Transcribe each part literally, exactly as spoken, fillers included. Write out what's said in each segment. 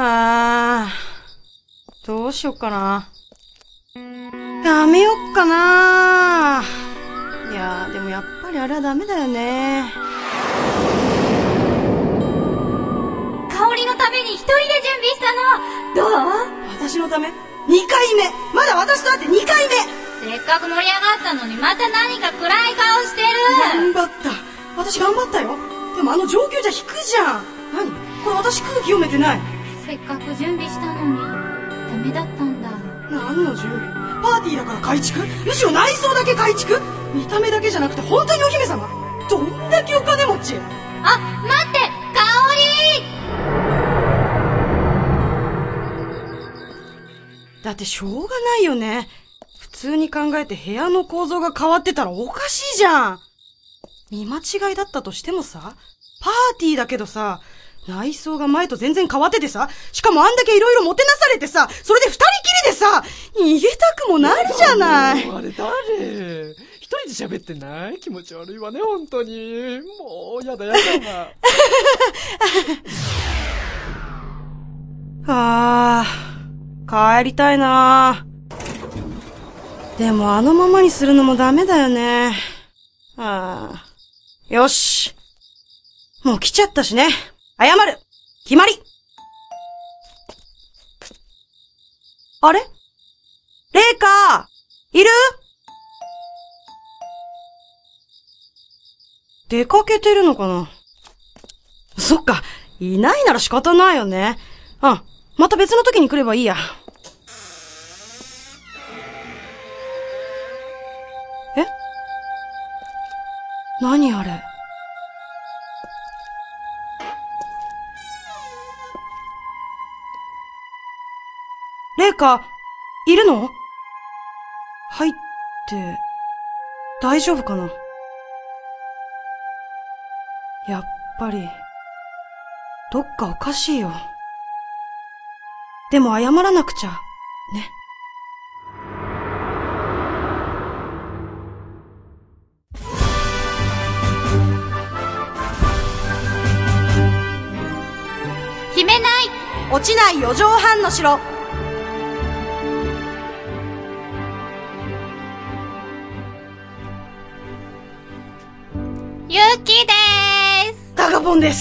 あー、どうしよっかな。やめよっかな。いやー、でもやっぱりあれはダメだよね。 香りのために一人で準備したの。どう？ 私のため？にかいめ。まだ私と会ってにかいめ。 せっかく盛り上がったのにまた何か暗い顔してる。 頑張った。私頑張ったよ。でもあの状況じゃ引くじゃん。何？これ私空気読めてない。 せっかく準備したのにダメだったんだ。 何の準備？パーティーだから改築？むしろ内装だけ改築？見た目だけじゃなくて本当にお姫様？どんだけお金持ち？ あ、待って、香り！ だってしょうがないよね。普通に考えて部屋の構造が変わってたらおかしいじゃん。見間違いだったとしてもさ、パーティーだけどさ、内装が前と全然変わっててさ、しかもあんだけいろいろもてなされてさ、それで二人きりでさ、逃げたくもなるじゃない。 あれ誰？一人で喋ってない？気持ち悪いわね、本当に。もう、やだやだわ。あー、帰りたいな。でもあのままにするのもダメだよね。あー、よし。もう来ちゃったしね。謝る。決まり。あれ？レイカいる？出かけてるのかな？そっか。いないなら仕方ないよね。うん。また別の時に来ればいいや。え？何あれ？レイカ、いるの？入って、大丈夫かな？やっぱり、どっかおかしいよ。でも謝らなくちゃ、ね。 決めない。 落ちない四畳半の城。 ゆうきでーす。 タガポンです。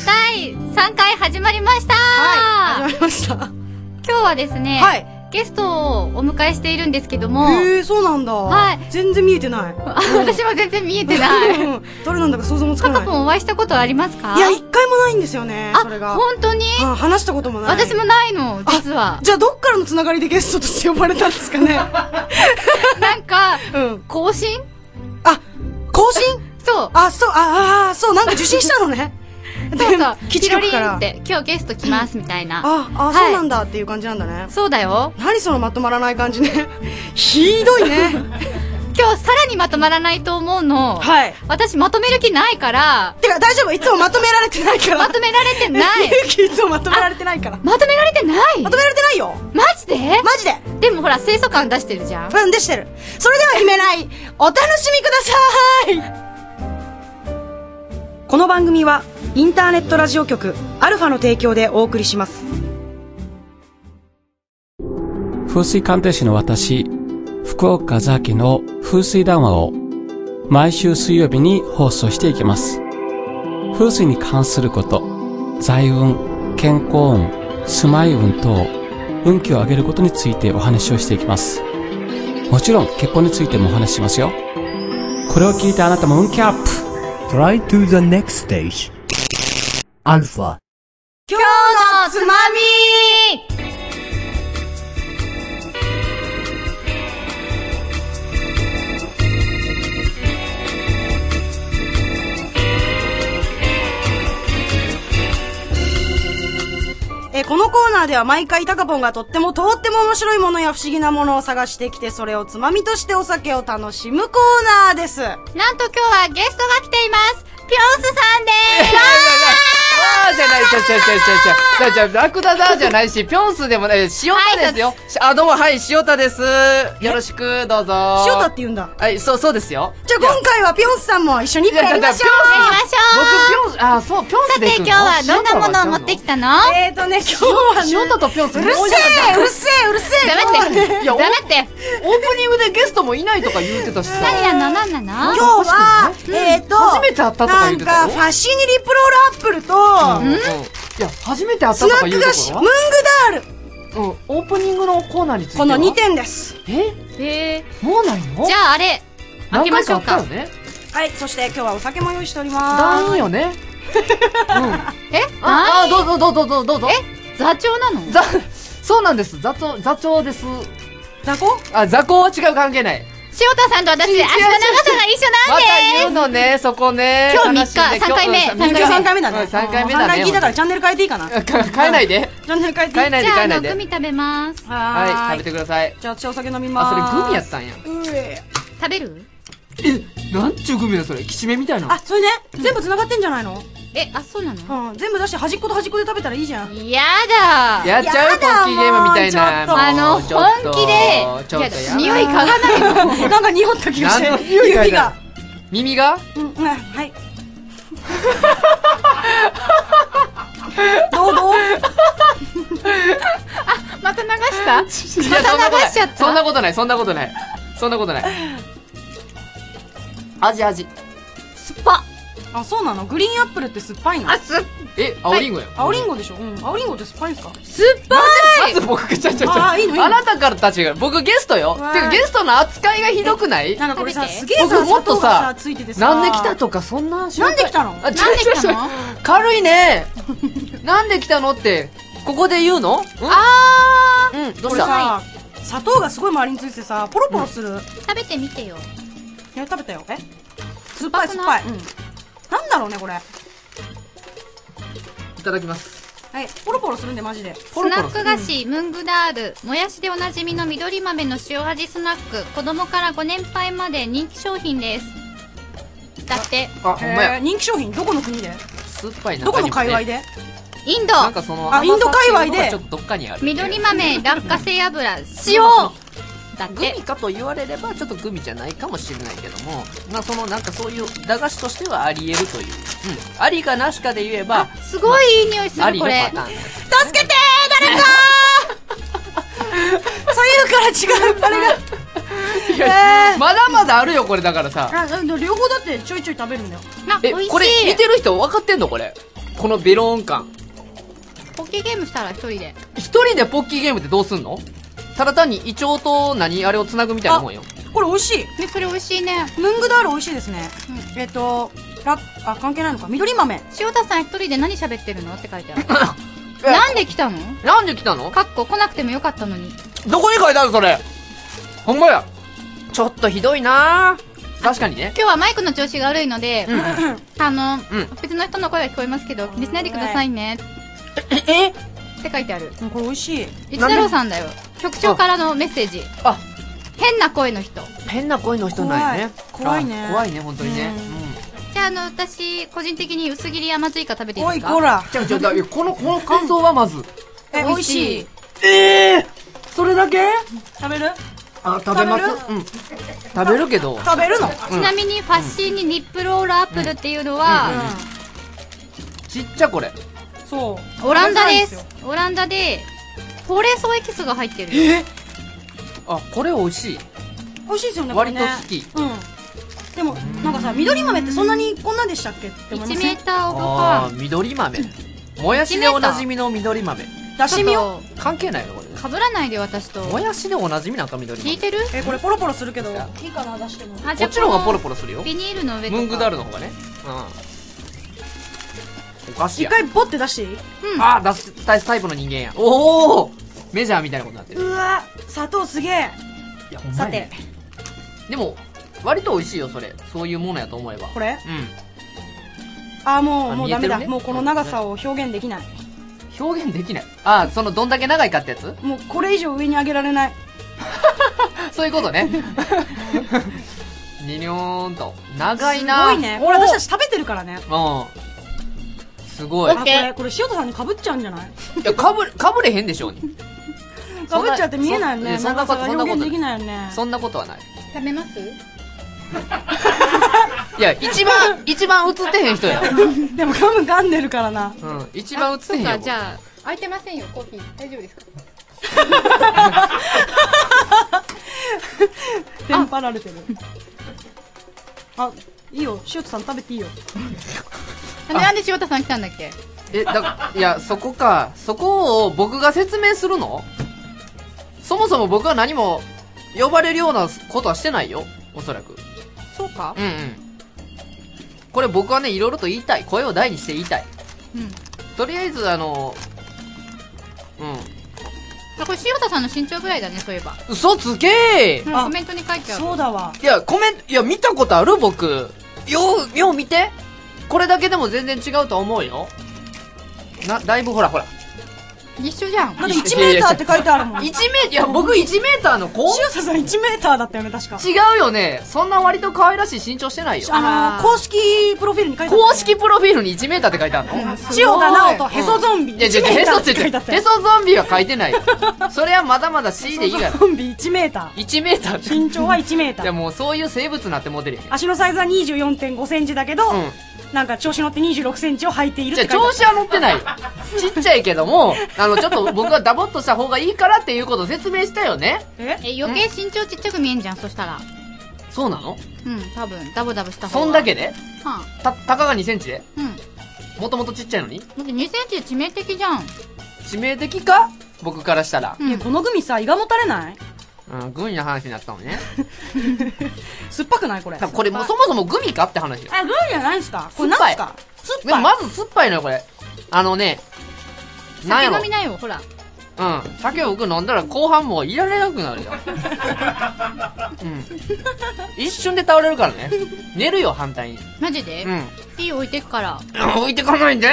だいさんかい始まりました。 はい、始まりました。 今日はですね、はい、ゲストをお迎えしているんですけども。 へー、そうなんだ。はい。全然見えてない。 私も全然見えてない。 誰なんだか想像もつかない。 タカポンお会いしたことありますか？ いや、一回もないんですよね。 あ、 それが。 本当に？ あ、話したこともない。 私もないの、実は。 じゃあどっからのつながりでゲストとして呼ばれたんですかね。 なんか、うん、更新？ あ、更新？ そう。 あ、そう、ああ、そう、なんか受信したのね。 そうそう。 基地局から。 って、今日ゲスト来ますみたいな。 あ、あ、そうなんだっていう感じなんだね。 そうだよ。 何そのまとまらない感じね。ひどいね。 今日さらにまとまらないと思うの。はい。私まとめる気ないから。 てか大丈夫、いつもまとめられてないから。 まとめられてない。 ゆうきいつもまとめられてないから。 まとめられてない。 まとめられてないよ。 マジで？ マジで。 でもほら、清楚感出してるじゃん。 うん、出してる。それでは決めない。お楽しみください。この番組はインターネットラジオ局アルファの提供でお送りします。 風水鑑定士の私、福岡和明の風水談話を毎週水曜日に放送していきます。風水に関すること、財運、健康運、住まい運等、運気を上げることについてお話をしていきます。もちろん結婚についてもお話ししますよ。これを聞いてあなたも運気アップ。 Try to the next stage. Alpha. 今日のつまみ。えこのコーナーでは毎回タカポンがとってもとっても面白いものや不思議なものを探してきて、それをつまみとしてお酒を楽しむコーナーです。 なんと今日はゲストが来ています。ピョンスさんでーす。 あーじゃない、ちゃちゃちゃちゃちゃ、じゃじゃラクダだじゃないし、ピョンスでもない、塩田ですよ。あ、どうも、はい、塩田です。よろしく、どうぞ。 塩田って言うんだ。 はい、そう、そうですよ。 じゃあ今回はピョンスさんも一緒にやりましょう。やりましょう。 僕、ピョンス、あ、そう、ピョンスでさて今日はどんなものを持ってきたの？ えーとね、今日はね。 塩田とぴょんすうるせえうるせえうるせえ黙っていや、 黙ってオープニングでゲストもいないとか言うてたしさ。 何なの何なの今日は、えっと、 初めて会ったとか言うてたよ。 なんか、ファッシーニリプロールアップルと、 うん。いや、初めて会ったスとか言うとナック菓子、 こムングろダール。 うん。オープニングのコーナーについてはこのにてんです。 えへえもうないのじゃああれ開けましょうか何回あったよね。 はい、そして今日はお酒も用意しておりまだす。 んよね。うん。 えあ、あ、 何どうぞどうぞどうぞどうぞ。 え座長なのざ、そうなんです。座長、座長です。 雑魚あ、座高は違う、関係ない。 塩田さんと私足の長さが一緒また言うなんでのね、そこね。 今日みっか悲しいね三回目今日今日さんかいめだね。 さんかいめだね。 さんかい聞いたからチャンネル変えていいかな。チか変えないで。 ャンネル変えていい変えないでじゃああ変えないで。 のグミ食べますはい、 はーい。 食べてください。 じゃあ私お酒飲みまあ、 ーす。 それグミやったんや。 うえ食べるえ、なんちゅうグミだそれ。きしめみたいな。 あ、それね、全部繋がってんじゃないの？ えあそうなのうん、全部出して端っこと端っこで食べたらいいじゃん。 やだやっちゃうポッキーゲームみたいな。 やだもうあのもうちょっと本気でちょっとやだ。 匂い嗅がないのなんか匂った気がして。 何の匂い嗅いだ指が。 耳がうん、うん、はい。どうどうまた流したいや、そんなことない。 流しちゃったそんなことない、そんなことない。そんなことない。味味。 酸っぱあ、そうなの？グリーンアップルって酸っぱいの？ あ酸っえ、青リンゴや。 青リンゴでしょ？うん。青リンゴって酸っぱいんすか？ 酸っぱいまず僕がちゃちゃちゃ。 あいいのいいのあなたからたちが、僕ゲストよ。てわあかゲストの扱いがひどくないなんかこれさ、 食べてすげえさ、 僕もっとさ砂糖がついててさ。 なんで来たとかそんななんで来たの？ あ、 なんで来たの軽いね。なんで来たのって、ここで言うの？うんあうん、どうこれした？ さ、砂糖がすごい周りについててさ、ポロポロする。 ー食べてみてよえ、食べたよ。え酸っぱい酸っぱい。うん。なんだろうね、これ。 いただきます。 はい、ポロポロするんで、マジで。 ポロポロスナック菓子、ムングダール、もやしでおなじみの緑豆の塩味スナック、子供からご年配まで人気商品です。だって、 あ、ほんまや。 えー人気商品、どこの国で？ 酸っぱいな。 どこの界隈で？ インド、 なんかその、 あインド界隈で甘さっていうのがちょっとどっかにある。 緑豆、落花生油、塩だってグミ。かと言われればちょっとグミじゃないかもしれないけども、まあそのなんかそういう駄菓子としてはあり得るという、うん、ありかなしかで言えばすごいいい匂いする、 ありのこれ。 パターンです。 助けてー誰かー左右から違う、あれが。 いやえーまだまだあるよこれだからさ。 あ、でも両方だってちょいちょい食べるんだよ。 あ、 え美味しい。 これ見てる人分かってんのこれ？このベローン感。 ポッキーゲームしたら一人で。 一人でポッキーゲームってどうすんの？ただ単にイチョウと何あれをつなぐみたいなもんよ。 これ美味しい。 ね、それ美味しいね。 ムングダール美味しいですね。えっと、ラあ、関係ないのか。緑豆。 塩田さん一人で何喋ってるのって書いてある。なんで来たのなんで来たの？ かっこ来なくてもよかったのに。 どこに書いてあるそれ？ほんまや。ちょっとひどいなぁ。確かにね。 今日はマイクの調子が悪いので、 うんあの、 うん別の人の声が聞こえますけど、気にしないでくださいね。 え？ って書いてある。 うんこれ美味しい。 一太郎さんだよ。局長からのメッセージ。 あ、 変な声の人。 変な声の人なんやね。 怖い怖いねあ怖いね本当にね。 うんじゃあ、あの、私、個人的に薄切り甘スイカ食べていいおい、 ですか？ こら。 じゃあじゃあだこのこの感想はまず。 え、美美味し味しいい。 ええそれだけ？ 食べる？ あ、食べます。 食うん。食べるけど。 食べるの？ ちなみに、ファッシーにニップロールアップルっていうのは、 ちっちゃこれ。 そう。 オランダで食べづらいんす。オランダで、ほうれん草エキスが入ってる。 えあ、これ美味しい。 美味しいですよね、これね。 割と好きうん。でも、なんかさ、緑豆ってそんなにこんなでしたっけって思いまいちせん？ メーターオブああ、 パン。 緑豆。もやしでおなじみの緑豆。 出してみよう。 関係ないのこれ。 かぶらないで私と。 もやしでおなじみなんか緑豆。 聞いてる？ う。え、これポロポロするけど、いいかな、出しても。 あ、 こっちの方がポロポポロするよ。 ビニールの上とか。 ムングダールの方がね。うん。お菓子や。 一回ボって出していい？ うん。 あー、出すタイタイプの人間や。おおメジャーみたいなことになってる。 うわ、砂糖すげえ。 いや、ほんまさやねて、 でも、割と美味しいよ、それ。そういうものやと思えば。 これ？ うん。 あ、もう、 あもうダメだ。 見えてるねもうこの長さを表現できない。 表現できない。あー、そのどんだけ長いかってやつ？ もうこれ以上上に上げられない。 そういうことね。ににょーんと。長いなすごいね。これ私たち食べてるからね。 うん。すごい。 あ、これ、これ塩田さんに被っちゃうんじゃない？ いや、かぶれ、かぶれへんでしょうに。 被っちゃって見えないよね。 そんなこと、 長さがそんなこと表現できないよね。 そんなことはない。 食べますいや、一番、一番映ってへん人や。 でもガム噛んでるからな。 うん。一番映ってへんよ。 そうか、じゃあ、 空いてませんよ、コーヒー。大丈夫ですか？ テンパられてる。あ、いいよ。塩田さん食べていいよ。 なんで塩田さん来たんだっけ？ え、だ、いや、そこか。そこを僕が説明するの？そもそも僕は何も呼ばれるようなことはしてないよ。おそらく。 そうか？ うんうん。これ僕はね、いろいろと言いたい。声を大にして言いたい。 うん。 とりあえず、あの、うん。 あ、これ塩田さんの身長ぐらいだね、そういえば。 嘘つけー、 うん、コメントに書いてある。 そうだわ。 いや、コメント、いや、見たことある僕。よう、よう見て。これだけでも全然違うと思うよ。な、だいぶほらほら。 一緒じゃん。 だっていちメーターって書いてあるもん。 いちメーター、いや、僕いちメーターの子？ 塩田さんいちメーターだったよね、確か。 違うよね。そんな割と可愛らしい身長してないよ。 あのー、公式プロフィールに書いてある。 公式プロフィールにいちメーターって書いてあるの？ 塩田直人、ヘソゾンビ。 いや、違う違う、ヘソって言って、ヘソゾンビは書いてないよ。それはまだまだ C でいいから。 ヘソゾンビいちメーター。 いちメーターって。 身長はいちメーター。 いや、もうそういう生物になってモデルやん。 足のサイズは にじゅうよんてんごセンチだけど、 うん。 なんか調子乗ってにじゅうろくセンチを履いているっじゃて書いてある。 調子は乗ってないよ。ちっちゃいけども、あの、ちょっと僕はダボっとした方がいいからっていうことを説明したよね。 ええ、余計身長ちっちゃく見えんじゃん、そしたら。 そうなの？ うん、多分、ダボダボした方が。 そんだけで？ はた、たかがにセンチで？ あ、うん。 もともとちっちゃいのに？ だってにセンチで致命的じゃん。 致命的か？僕からしたら。 うんいや、このグミさ、胃がもたれない？ うん、グミの話になったのね。 酸っぱくないこれ。 多分これもそもそもグミかって話よ。 あ、グミじゃないんすか？これなんすか？酸っでもぱい。 まず酸っぱいのよ、これ。あのね、なんやろ酒飲み。なよ、ほら。 うん。酒を僕飲んだら後半もういられなくなるよ。うん。一瞬で倒れるからね。寝るよ、反対に。 マジで？ うん。 いいよ、置いてくから。 置いてかないんで。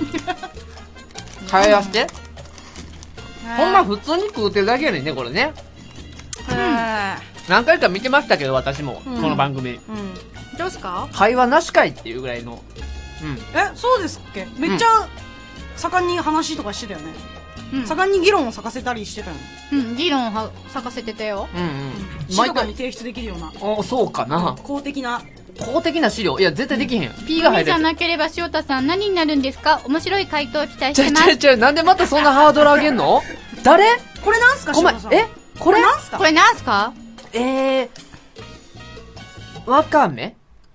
帰らして。ほんま普通に食うてるだけやねんね、これね。 へー何回か見てましたけど、私も。 うんこの番組。 うん。 どうすか？ 会話なしかいっていうぐらいの。うん。 え、そうですっけ？めっちゃ盛んに話とかしてたよね。 うん。 盛んに議論を咲かせたりしてたよね。 うん、議論をは咲かせてたよ。 うんうん。 市とかに提出できるようなお、そうかな。 公的な。 公的な資料いや、絶対できへんよ。P が入るやつ。 グミじゃなければ塩田さん何になるんですか？面白い回答を期待ちゃしてます。 ちゃちゃ、なんでまたそんなハードル上げんの？誰？ これなんすか？ ごめん塩田さんえこれなんすか？ これなんすか？ えー、わかめ？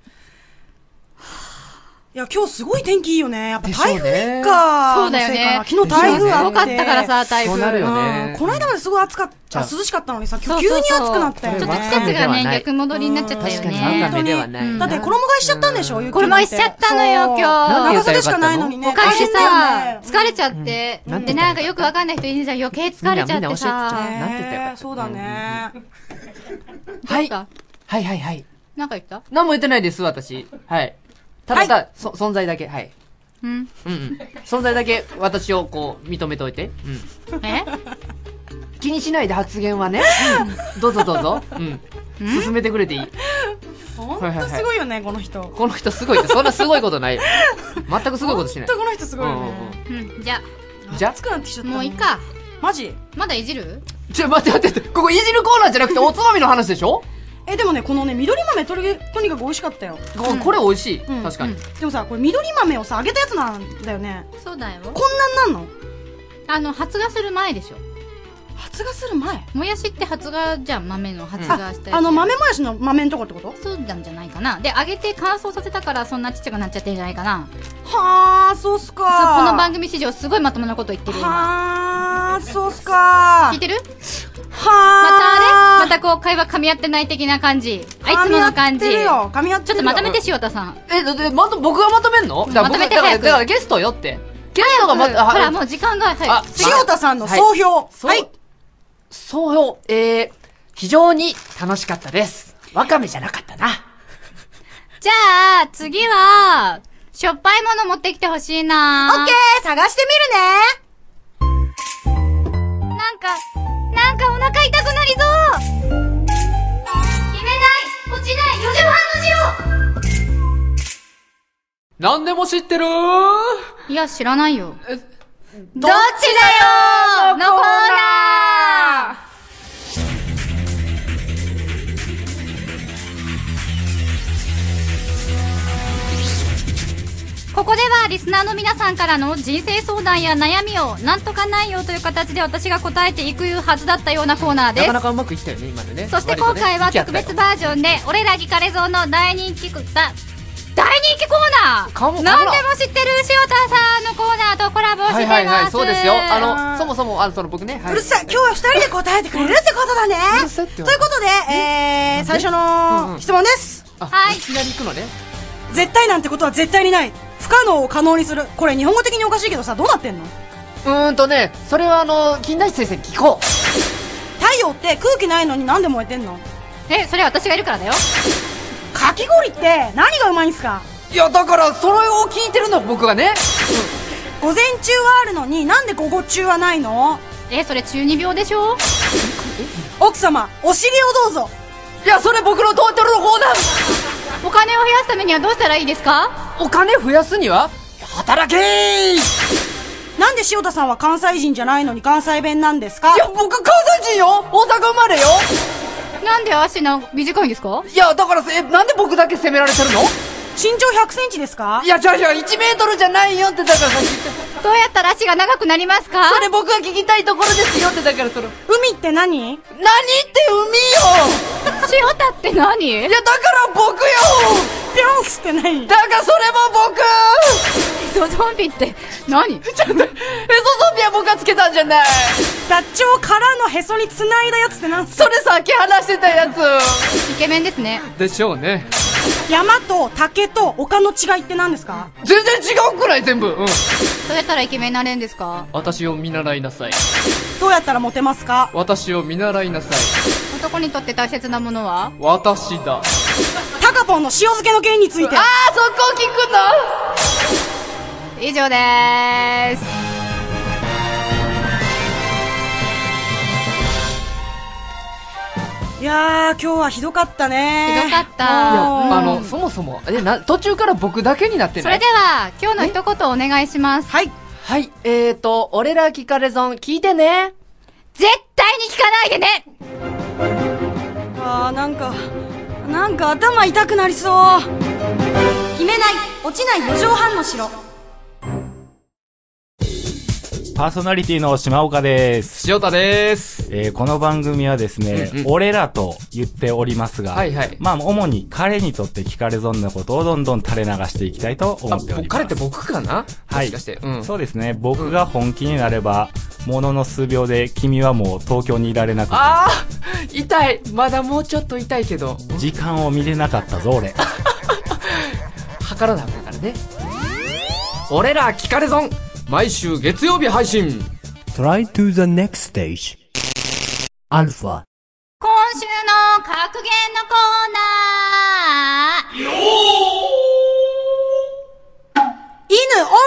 いや、今日すごい天気いいよね。やっぱでしょうね台風一過そうだよねのせいかな。昨日台風あって。 すごかったからさ、台風。 そうなるようねん。この間まですごい暑かった。 じゃあ涼しかったのにさ、今そう日急にそうそう暑くなったよね。 ちょっと季わか節がね、 めではない逆戻りになっちゃったよ確かにね。 わかめではない。 うんだって衣替えしちゃったんでしょ？雪衣替えしちゃったのよそう今日長袖しかないのにね。 おかげでさ、 大変だよね疲れちゃって、 うんで、なんかよくわかんない人いるじゃん、余計疲れちゃってみんなみんな教えてちさ。 ゃうなんて言ったらよかったねそうだね。 はい。 どうしたはいはいはい。 なんか言った？ 何も言ってないです、私。はい。ただた、そ、存在だけ、はい。 うん。 うんうん。存在だけ私をこう、認めておいて。うん。 え？ 気にしないで発言はね。どうぞどうぞ。うん。進めてくれていい。 ほんとすごいよね、この人。 この人すごいって、そんなすごいことないよ。全くすごいことしないほん。とこの人すごいよね。 うん、じゃじゃ暑くなってきちゃっあ、 た。 もういい。か。 マジ？ まだいじる？ ちょ、待って待って待って、ここいじるコーナーじゃなくておつまみの話でしょ？ え、でもね、このね、緑豆とりとにかく美味しかったよ。 ここれ美味しい。 うん確かに。 でもさ、これ緑豆をさ、揚げたやつなんだよね。 そうだよ。 こんなんなんの？ あの、発芽する前でしょ。 発芽する前？ もやしって発芽じゃん、豆の発芽したやつ。 あの、豆もやしの豆んとこってこと？ そうなんじゃないかな。で、揚げて乾燥させたからそんなちっちゃくなっちゃってるんじゃないかな。 はあ、そうっすかそう、この番組史上すごいまともなこと言ってるよ、今。 はあ、そうっすか聞いてる？ はまあ。 たあれまたこう会話噛み合ってない的な感じ。あいつもの感じ。 噛み合ってるよ。噛み合ってちょっるよ。 とまとめて、塩田さん。 え、だって、まと、僕がまとめんの？だから僕まとめてだから、 早くだからゲストよって。ゲストがまほた、 ら、もう時間が、はい。 あ塩田さんの総評。 そうはい。 そうよ、えー、非常に楽しかったです。わかめじゃなかったな。 じゃあ、次は、しょっぱいもの持ってきてほしいなオッケー探してみるねなんか、なんかお腹痛くなりそう決めない落ちない四畳半のなんでも知ってる塩いや、知らないよ。 えどっちだよのコーナーここではリスナーの皆さんからの人生相談や悩みをなんとかないよという形で私が答えていくはずだったようなコーナーです。 なかなかうまくいったよね今でね。 そして今回は特別バージョンで俺らギカレゾンの大人気だ大人気コーナー、何でも知ってる塩田さんのコーナーとコラボしてます。はいはいはい、 そうですよ。あのそもそもあのその僕ね、 はい、うるさい、今日は二人で答えてくれるってことだね。ということで、えー、最初の質問です。 はい、 いきなり行くのね。 絶対なんてことは絶対にない、不可能を可能にする。これ日本語的におかしいけどさ、どうなってんの？ うーんとね、それはあの金田一先生に聞こう。 太陽って空気ないのになんで燃えてんの？ え、それは私がいるからだよ。 かき氷って何がうまいんすか？ いやだからそれを聞いてるの僕がね、 うん、午前中はあるのになんで午後中はないの？ え、それ中二病でしょ？ 奥様、お尻をどうぞ。 いやそれ僕のトータルの方なん。 お金を増やすためにはどうしたらいいですか？ お金増やすには働けー。 なんで塩田さんは関西人じゃないのに関西弁なんですか？ いや僕関西人よ、大阪生まれよ。 なんで足な短いんですか？ いやだからえなんで僕だけ責められてるの？ 身長ひゃくセンチですか？ いやじゃあじゃあいちメートルじゃないよってだからさっき言った。 どうやったら足が長くなりますか？ それ僕が聞きたいところですよってだからその海って何？ 何って海よ。 塩田って何？ いやだから僕よ。 ピョンスって何？ だからそれも僕。 エゾゾンビって何？ ちょっとエゾゾンビは僕がつけたんじゃない。 ダチョウからのへそに繋いだやつって何すか？ それさっき話してたやつ。 イケメンですね。 でしょうね。 山と竹と丘の違いって何ですか？ 全然違うくらい全部。うん。 どうやったらイケメンになれるんですか？ 私を見習いなさい。 どうやったらモテますか？ 私を見習いなさい。 男にとって大切なものは？ 私だ。 タカポンの塩漬けの件について。 ああそこ聞くの？以上でーす。 いやー今日はひどかったね。 ひどかった。いやあのそもそもえな途中から僕だけになってない？ それでは今日の一言お願いします。 はいはいえーと俺ら聞かれゾン聞いてね。 絶対に聞かないでね。 あーなんかなんか頭痛くなりそう。決めない落ちない四畳半の城。 パーソナリティの島岡です。 塩田です。 えー、この番組はですね、うんうん、俺らと言っておりますが、はいはい、まあ主に彼にとって聞かれ損なことをどんどん垂れ流していきたいと思っております。 彼って僕かな？ はい。 もしかして、うん、 そうですね。僕が本気になれば、ものの数秒で君はもう東京にいられなくなる。 ああ痛い。まだもうちょっと痛いけど。 時間を見れなかったぞ俺。 測らなかったからね。俺ら聞かれ損。毎週月曜日配信 Try to the next stage アルファ。 今週の格言のコーナー。よー犬お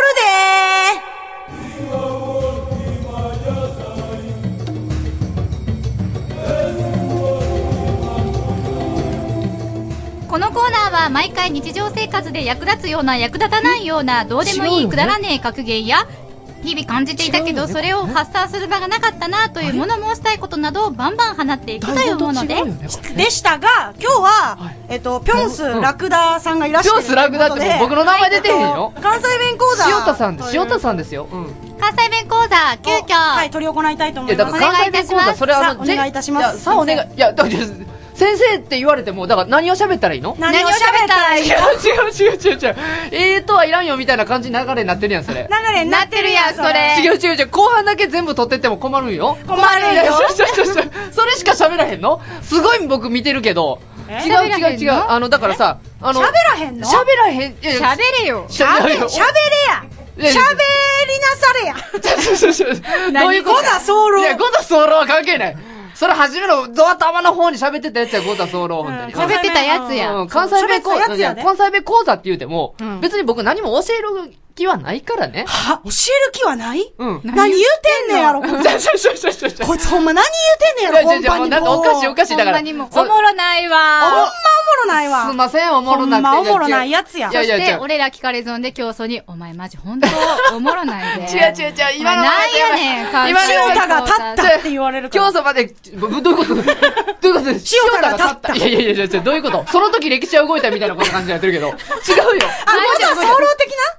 るでー。このコーナーは毎回日常生活で役立つような役立たないようなどうでもいいくだらねえ格言や日々感じていたけどそれを発散する場がなかったなという物申したいことなどをバンバン放っていくというものででしたが、今日はえっとピョンスラクダさんがいらっしゃる。 ピョンスラクダって僕の名前出てへんよ。 関西弁講座塩田さんです塩田さんですよ。 関西弁講座急遽はい執り行いたいと思います。 お願いいたします。 それはお願いいたします。 さあお願い。いやだから先生って言われてもだから何を喋ったらいいの？ 何を喋ったらいいの？ 違う違う違う違う。えーとはいらんよみたいな感じ流れになってるやんそれ。 流れになってるやんそれ。 違う違う違う。後半だけ全部取ってっても困るんよ。 困るよ。 それしか喋らへんの？すごい僕見てるけど。違う違う違う。あのだからさあの喋らへんの？ 喋らへん。 喋れよ。 喋れや。喋りなされや。 どういうこと？ ゴザソーロー。 いやゴザソーローは関係ない。それ初めのドア頭の方に喋ってたやつや、ゴザソーロー、本当に。 喋ってたやつや。 関西弁講座、いや、関西弁講座って言うても、別に僕何も教える気はないからね。 は？教える気はない？ うん。 何言うてんねんやろ、こいつほんま何言うてんねんやろ、ほんまにもう。 なんかおかしいおかしいだから。 ほんまにもおもろないわ。 ほんまおもろないわ。 すいません、おもろなくて。 ほんまおもろないやつや。 そして、俺ら聞かれ損で競争に、お前マジほんとおもろないで。 違う違う違う、今の。 なんやねん、 今の。塩田が立ったって言われるから。 競争まで、どういうことどういうことで塩田が立った。 いやいやいやいや、どういうことその時歴史は動いたみたいなこと感じになってるけど。違うよ。 あ、ゴザソーロー的な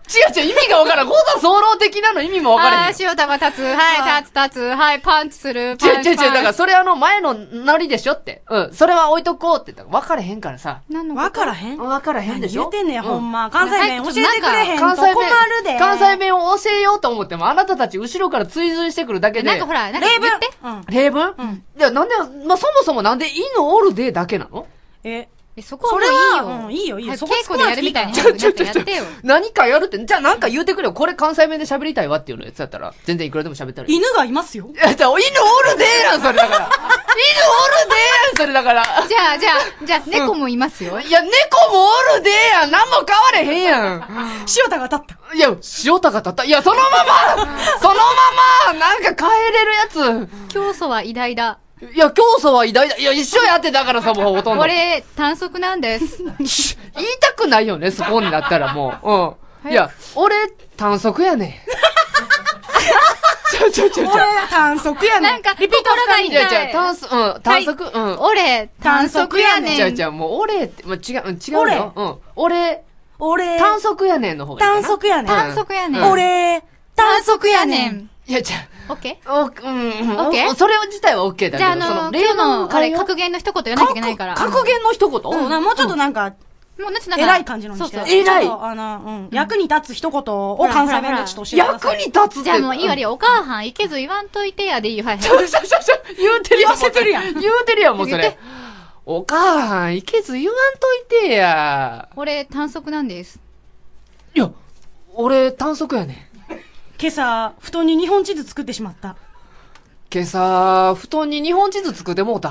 違う違う、意味がわからん。誤差総論的なの意味もわからへん。 あー、塩田が立つ。はい、立つ立つ。はい、パンチする。パンチ。 違う違う違う、だからそれあの前のノリでしょって。うん。それは置いとこうって言ったら分からへんからさ。 分からへん分からへんでしょ。 言うてんねん、ほんま。関西弁教えてくれへんと関西困るで。 関西弁を教えようと思っても、あなたたち後ろから追随してくるだけで。 なんかほら、なんか例文言って。 例文うん。いや、なんで、まあ、そもそもなんで犬おるでだけなのえ、 え、そこはもういいよ。 うん、いいよ、いいよ。 稽古でやるみたいに。 ちょちょちょちょ。何かやるって、じゃあなんか言うてくれよ。これ関西弁で喋りたいわっていうのやつだったら、全然いくらでも喋ったらいい。 犬がいますよ。 いや、じゃあ、犬おるでーやん、それだから。犬おるでーやん、それだから。 じゃあ、じゃあ、じゃあ、猫もいますよ。 いや、猫もおるでーやん。何も変われへんやん。 塩田が立った。 いや、塩田が立った。いや、そのままそのままなんか変えれるやつ。 教祖は偉大だ。 いや、教祖は偉大だ。いや、一緒やってだからさ、もうほとんど。 俺、短足なんです。 言いたくないよね、そこになったらもう。うん。いや、俺、短足やねん。ちょちょちょちょ。 俺、短足やねん。 なんか、リピートがいい。 いや、じゃあ、短足、うん、短足、うん。 俺、短足やねん。 じゃあ、じゃあ、もう、俺って、ま、違う、うん、違うよ。うん。俺、 俺、 短足やねんの方がいいかな。 短足やねん。 短足やねん。 俺、短足やねん。 いや、じゃあ、 オッケーオッケーうん、 オッケーそれ自体はオッケーだけど。 じゃあ、あの、今日の、あれ、格言の一言言わなきゃいけないから。 格言の一言うん、もうちょっとなんか、 もうね、なんか、 偉い感じのにして。 そうそう偉いあの、うん。役に立つ一言を関西弁でちょっと教えてください。 役に立つって。 じゃあもういいわり、お母はん、いけず言わんといてやでいいよ、はいはい。 ちょちょちょちょ、言うてるやん。 言わせてるやん。 言うてるやん、もうそれ。お母はん、いけず言わんといてや。 俺、短足なんです。 いや、俺、短足やねん。 今朝、布団に日本地図作ってしまった。 今朝、布団に日本地図作ってもうた。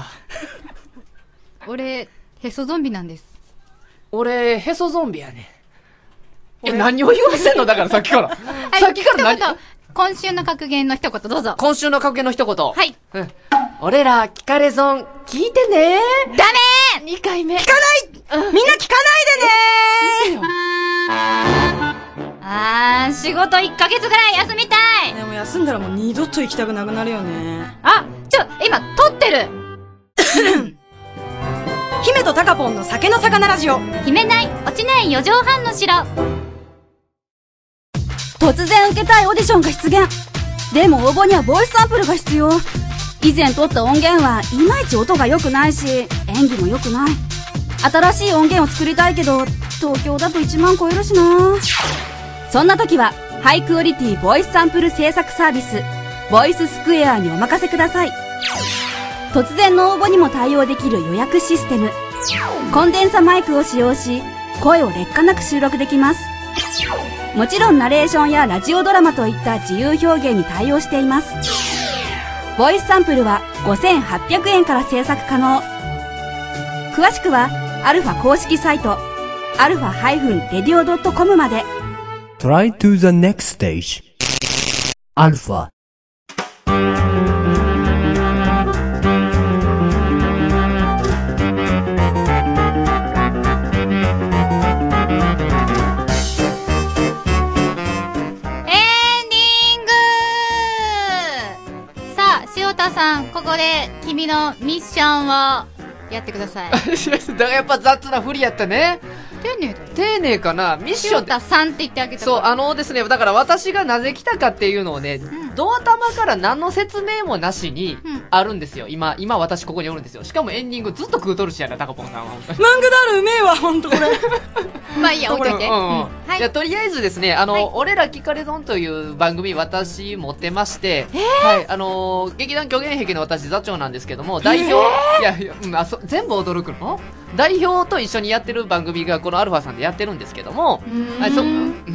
俺、へそゾンビなんです。 俺、へそゾンビやねん。え、何を言わせんのだからさっきから。 はい、 さっきから何一言今週の格言の一言どうぞ。 今週の格言の一言。 はい。 うん。俺ら、聞かれ損、聞いてねダメー ! に 回目。 聞かない、うん、みんな聞かないでねーあー、仕事いっかげつぐらい休みたい。 でも休んだらもう二度と行きたくなくなるよね。 あ、ちょ、今、撮ってる姫とタカポンの酒の魚ラジオ。 決めない、落ちない四畳半の城。 突然受けたいオーディションが出現。でも応募にはボイスサンプルが必要。以前撮った音源はいまいち音が良くないし、演技も良くない。新しい音源を作りたいけど、東京だといちまん超えるしな。そんな時は、ハイクオリティボイスサンプル制作サービス、ボイススクエアにお任せください。突然の応募にも対応できる予約システム。コンデンサマイクを使用し、声を劣化なく収録できます。もちろんナレーションやラジオドラマといった自由表現に対応しています。ボイスサンプルはごせんはっぴゃくえんから制作可能。詳しくはアルファ公式サイトアルファダッシュレディオドットコムまで。 Try to the next stage. Alpha. さん、ここで君のミッションをやってください。 だからやっぱ雑な振りやったね。 丁寧だよ。 丁寧かな。ミッションって。 塩田さんって言ってあげた。 そう、あのですね、だから私がなぜ来たかっていうのをね、うん、ドア玉から何の説明もなしにあるんですよ。今、今私ここにおるんですよ。しかもエンディングずっと食うとるしやな、タカポンさんは。 マングダールうめえわ、ほんとこれ。 まあいいや、置いといて。 うんうん。 はい。 じゃあとりあえずですね、あの、はい、俺ら聞かれ損という番組私持ってまして、 えー、 はい、あのー、劇団虚言癖の私座長なんですけども、代表、えー、いやいや、うん、あそ、全部驚くの代表と一緒にやってる番組がこのアルファさんでやってるんですけども、はい、そ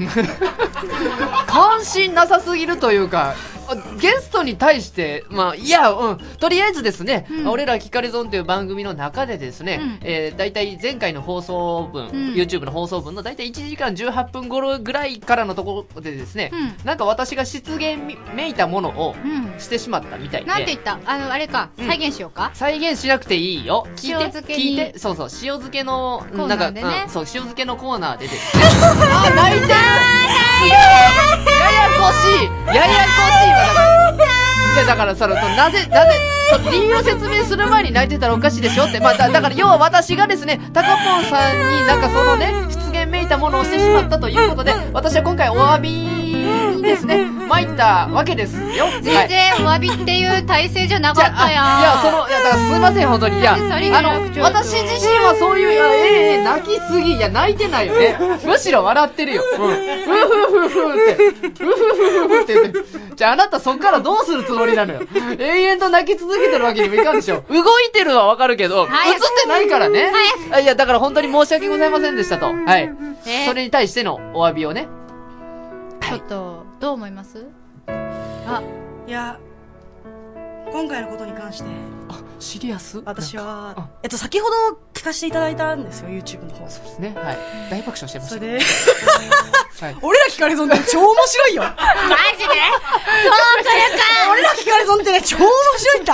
関心なさすぎるというか、ゲストに対して、まあ、いや、うん、とりあえずですね、うん、俺ら聞かれ損という番組の中でですね、うん、えー、だいたい前回の放送分、うん、YouTube の放送分のだいたいいちじかんじゅうはっぷん頃ぐらいからのところでですね、うん、なんか私が失言めいたものをしてしまったみたいで。 なんて言った？あの、あれか、再現しようか、うん、 再現しなくていいよ。聞いて、 塩漬けに聞いて、そうそう、塩漬けの、 コーナーでね、 なんか、うん、そう、塩漬けのコーナーでですね。あ、泣いてるややこしいややこしいわ、だから。 や、だからその、そのなぜ、なぜ、その理由を説明する前に泣いてたらおかしいでしょって。まあ、だ、だから要は私がですね、タカポンさんになんかそのね、失言めいたものをしてしまったということで、私は今回お詫びにですね、参ったわけですよ。 全然お詫びっていう体制じゃなかったやん。 いや、その、いや、だからすいません、本当に。いや、あの、私自身はそういう、ええ、泣きすぎ、いや、泣いてないよね。むしろ笑ってるよ。うん。ふふふふって、ふふふふって言って。じゃああなたそっからどうするつもりなのよ。永遠と泣き続けてるわけにもいかんでしょ。動いてるのはわかるけど、映ってないからね。いや、だから本当に申し訳ございませんでしたと。はい。それに対してのお詫びをね。 ちょっと、どう思います？ あ、いや、今回のことに関して。 あ、シリアス？ 私は、えっと、先ほど聞かせていただいたんですよ、YouTube の方。 そうですね。はい。大爆笑してました。 それで、俺ら聞かれ損って超面白いよ。マジで？そうかよか。 俺ら聞かれ損ってね、超面白いんだ。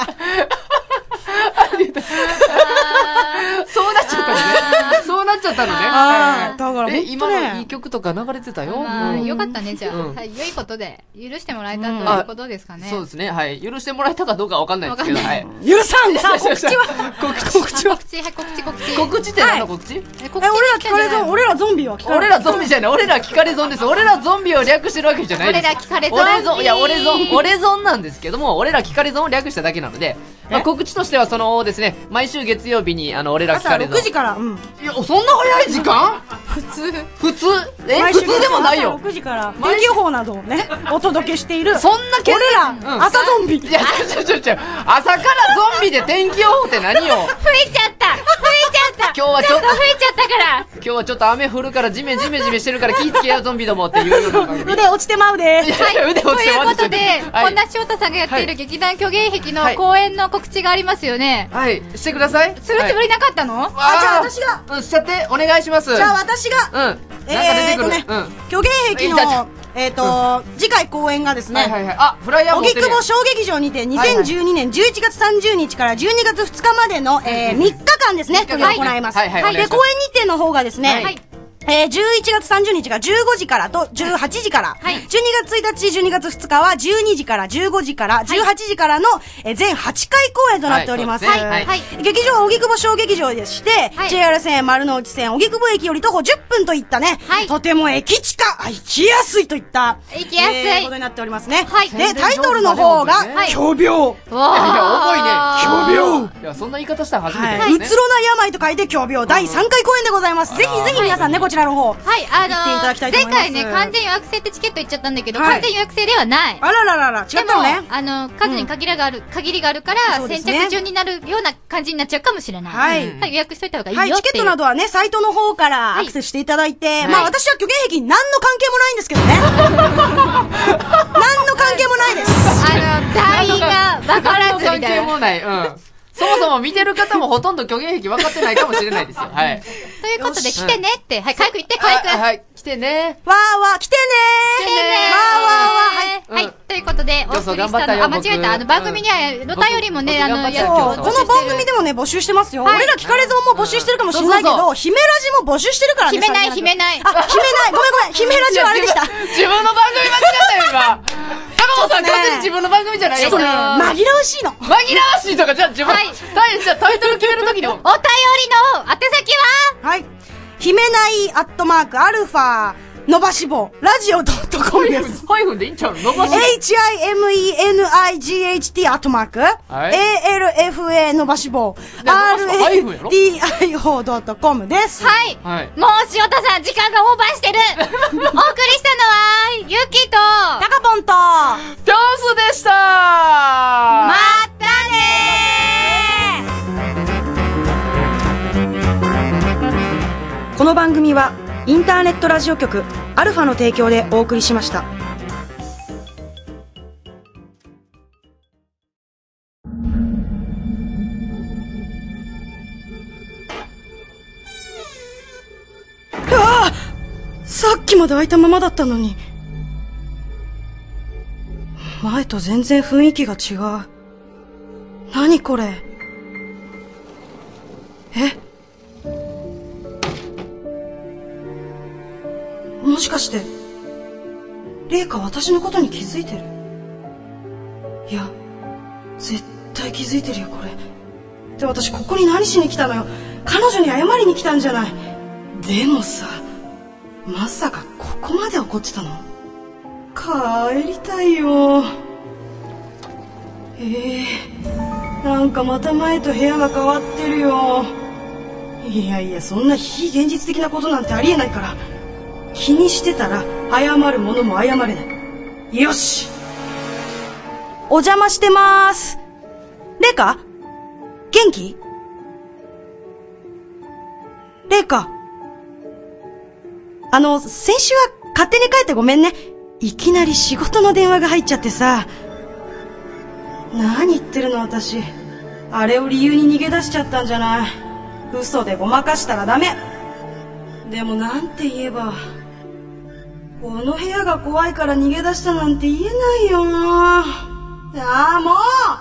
そうなっちゃったのね。そうなっちゃったのね。 ああ、だからえ、今のいい曲とか流れてたよ。 まあ、よかったね、じゃあ。はい、良いことで、許してもらえたということですかね。 そうですね、はい。許してもらえたかどうかわかんないですけど、はい。 許さんさあ、告知は告知、告知は告知、はい、告知、告知。 告知って何の告知？ え、俺ら聞かれ損、俺らゾンビは聞かれ俺らゾンビじゃない、俺ら聞かれ損です。俺らゾンビを略してるわけじゃないです。 俺ら聞かれ損。 俺ゾン、いや、俺ゾン、俺ゾンなんですけども、俺ら聞かれ損を略しただけなので、まあ、告知としてはそのですね、毎週月曜日に、あの、俺ら聞かれ損。 朝ろくじから、うん。 いや、そんな早い時間？ 普通。 普通え、普通でもないよ。 朝ろくじから、天気予報などをね、お届けしている。 そんなけ俺ら、朝ゾンビ。 いや、ちょちょちょ、朝からゾンビで天気予報って何よ。 吹いちゃった吹いちゃった今日はちょっと吹いちゃったから今日はちょっと雨降るからジメジメジメしてるから気ぃつけやゾンビどもっていうような番組。 腕落ちてまうで。 はい。 腕落ちてまうで。 ということで、本田翔太さんがやっている劇団虚言癖の公演の告知がありますよね。 はい。してください。 するつもりなかったの？ あ、じゃあ私が。 うん、しちゃって、お願いします。 じゃあ私が。 うん。 えーとね、虚言癖の、えっと、次回公演がですね、 あ、フライヤー荻窪小劇場にてにせんじゅうにねんじゅういちがつさんじゅうにちからじゅうにがつふつかまでの、えー、みっかかんですね、行います。で、公演日程の方がですね、えー、じゅういちがつさんじゅうにちがじゅうごじからとじゅうはちじから、はい、じゅうにがつついたち、じゅうにがつふつかはじゅうにじからじゅうごじから、じゅうはちじからの、えー、全はちかい公演となっております。はい、はい、はい。劇場は荻窪小劇場でして、はい、ジェイアール 線、丸の内線、荻窪駅より徒歩じゅっぷんといったね、はい、とても駅近、あ、行きやすいといった、 行きやすい、 えー、ことになっておりますね。 はい。 で、タイトルの方が、虚病。いや、 重いね。 虚病。 いや、そんな言い方したら初めてですね。うつろな病と書いて虚病、だいさんかい公演でございます。ぜひぜひ皆さんね、こちらの方。 はい。あのー、前回ね、完全予約制ってチケット言っちゃったんだけど、はい、完全予約制ではない。 あらららら、違ったのね。 あの、数に限りがある、うん、限りがあるから、先着順になるような感じになっちゃうかもしれない。はい。はい、予約しといた方がいいよっていう。 はい、チケットなどはね、サイトの方からアクセスしていただいて、はい、まあ私は虚言癖に何の関係もないんですけどね。何の関係もないです。 あの、団員が分からずみたいな。 関係もない。うん。そもそも見てる方もほとんど虚言癖分かってないかもしれないですよ。はい。 ということで、来てねって。はい、かいく言って、かいく。 はい、来てね。 わーわー、来てねー。来てねー。わーわーわー。はい。はい。ということで、お送りしたの、あ、間違えた。あの、番組には、ロタよりもね、あの、 やこの番組でもね、募集してますよ。俺ら聞かれ損も募集してるかもしれないけど、姫ラジも募集してるからね。 姫ない、姫ない。 あ、姫ない。ごめんごめん。姫ラジはあれでした。 自分の番組間違ったよ、今。高本さん、完全に自分の番組じゃないよ。 ちょっとね、紛らわしいの。 紛らわしいとか、じゃあ自分、はい。じゃあタイトル決めるときに。お便りの宛先ははい。姫ないアットマークアルファ伸ばし棒ラジオドットコムです。 ハイフンでいいんちゃうの伸ばし棒エイチアイエムイーエヌアイジーエイチティー アットマーク エーエルエフエー 伸ばし棒 アールエーディーアイオー ドットコムです。 はい。はい。もう塩田さん時間がオーバーしてる。お送りしたのはゆきとタカポンとピョンスでした。 またねー。この番組はインターネットラジオ局アルファの提供でお送りしました。ああ、さっきまで開いたままだったのに、前と全然雰囲気が違う。何これ。え、もしかしてレイカ私のことに気づいてる？いや、 絶対気づいてるよこれ。で、私ここに何しに来たのよ。彼女に謝りに来たんじゃない。でもさ、まさかここまで怒ってたの？帰りたいよ。えー、なんかまた前と部屋が変わってるよ。いやいや、そんな非現実的なことなんてありえないから。気にしてたら謝るものも謝れない。よし、お邪魔してまーす。レイカ？元気？レイカ。あの、先週は勝手に帰ってごめんね。いきなり仕事の電話が入っちゃってさ。何言ってるの私。あれを理由に逃げ出しちゃったんじゃない。嘘でごまかしたらダメ。でもなんて言えば、この部屋が怖いから逃げ出したなんて言えないよな。ああ、も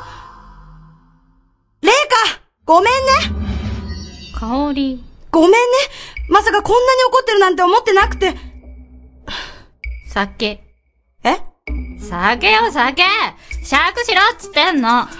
うレイカ、ごめんね。 香り。 ごめんね。まさかこんなに怒ってるなんて思ってなくて。 酒。 え？ 酒よ、酒。酌しろっつってんの。 はい。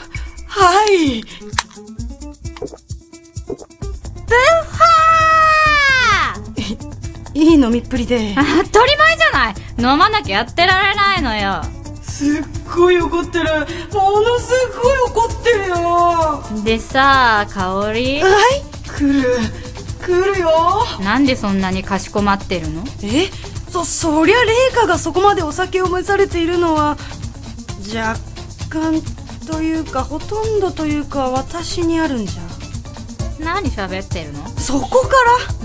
ブッハーいい飲みっぷりで。 当たり前じゃない。飲まなきゃやってられないのよ。 すっごい怒ってる。ものすごい怒ってるよ。 でさ、香り。 はい、来る。来るよ。 なんでそんなにかしこまってるの？ え？そ、そりゃレイカがそこまでお酒を召されているのは、若干というか、ほとんどというか、私にあるんじゃ。 何喋ってるの？ そこから？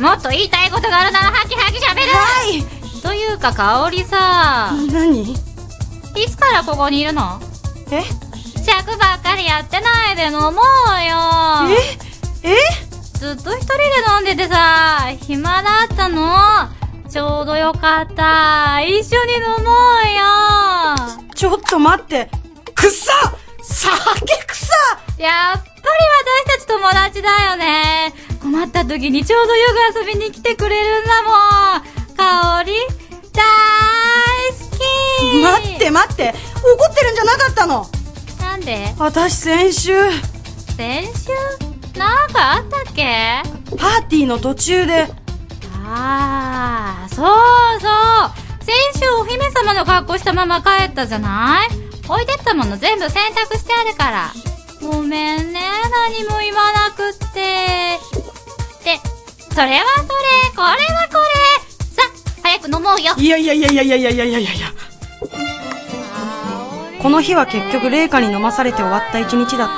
もっと言いたいことがあるならハキハキ喋る。 はい。 というか香りさ。 何？ いつからここにいるの？ え？ 酌ばっかりやってないで飲もうよ。 え？え？ ずっと一人で飲んでてさ、暇だったの。ちょうどよかった。一緒に飲もうよ。 ちょっと待って。くさ！酒くさ！ やっぱり私たち友達だよね。困った時にちょうどよく遊びに来てくれるんだもん。香り大好き。 待って待って、怒ってるんじゃなかったの？ なんで？ 私先週先週なんかあったっけ？ パーティーの途中で。 ああ、そうそう。先週お姫様の格好したまま帰ったじゃない？置いてったもの全部洗濯してあるから。ごめんね、何も言わなくって。で、それはそれ、これはこれ。さ、早く飲もうよ。 いやいやいやいやいやいやいやいやいや。この日は結局レイカに飲まされて終わった一日だった。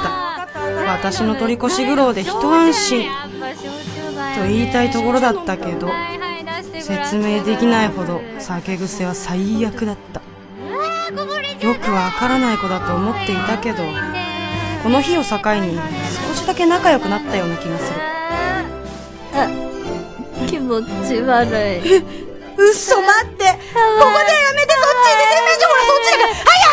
私の取り越し苦労で一安心と言いたいところだったけど、説明できないほど酒癖は最悪だった。よくわからない子だと思っていたけど、この日を境に少しだけ仲良くなったような気がする。 あ、気持ち悪い。 嘘、待って、ここでやめて、そっちに洗面所、ほらそっちだから早